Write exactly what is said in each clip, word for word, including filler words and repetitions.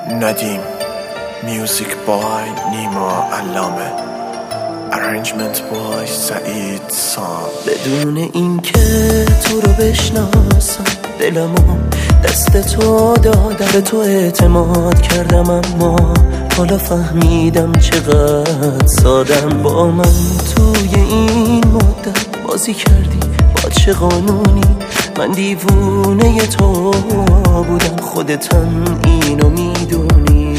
ندیم. میوزیک بای نیما علامه، ارنجمنت بای سعید سام. بدون اینکه تو رو بشناسم دلمو دست تو دادم، به تو اعتماد کردم، اما حالا فهمیدم چقدر سادم. با من توی این مدت بازی کردی، با چه قانونی؟ من دیوونه تو بودم، خودتم اینو میدونی.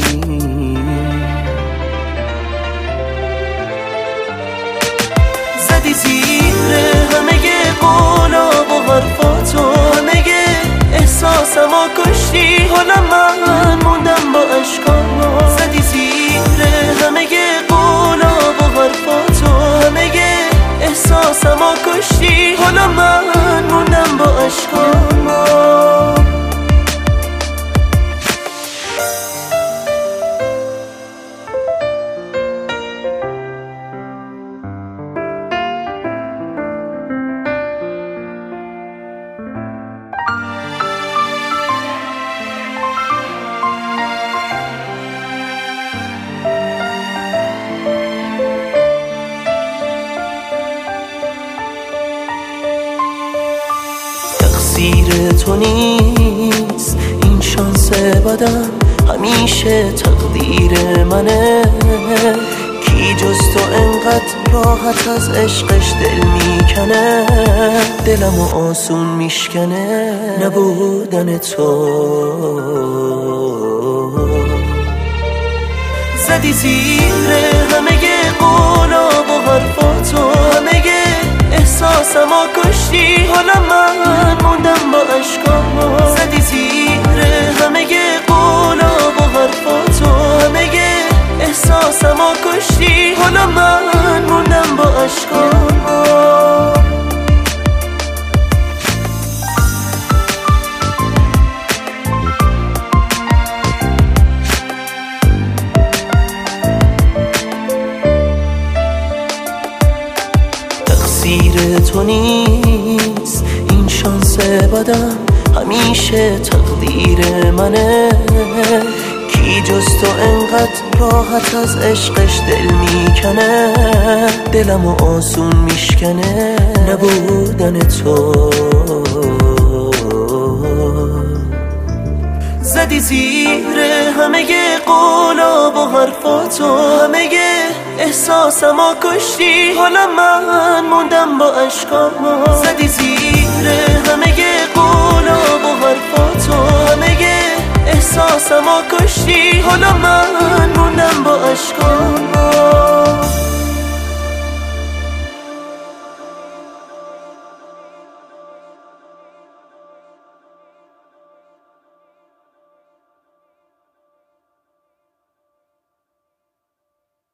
زدی زیر همه قولا و حرفاتو، همه احساسمو کشتی، حالا من موندم با عشقام. زدی زیر همه قولا و حرفاتو، همه احساسمو کشتی، حالا من موندم با عشقام. تقصیر تو نیست این شانس بدم، همیشه تقدیر منه. کی جز تو انقدر راحت از عشقش دل میکنه، دلمو آسون میشکنه نبودن تو. زدی زیر همه قولا و حرفاتو، همه احساسمو کشتی، حالا من موندم با عشقام. زدی زیر همه قولا و حرفاتو، همه احساسمو کشتی، حالا من موندم با عشقام. تقصیر تو نیست این شانس بدم، همیشه تقدیر منه. کی جز تو انقدر راحت از عشقش دل میکنه، دلمو آسون میشکنه نبودن تو. زدی زیر همه قولا و حرفاتو، همه احساسمو کشتی، حالا من موندم با عشقام. زدی زیر همه قولا و حرفاتو، همه احساسمو کشتی، حالا من موندم با عشقام.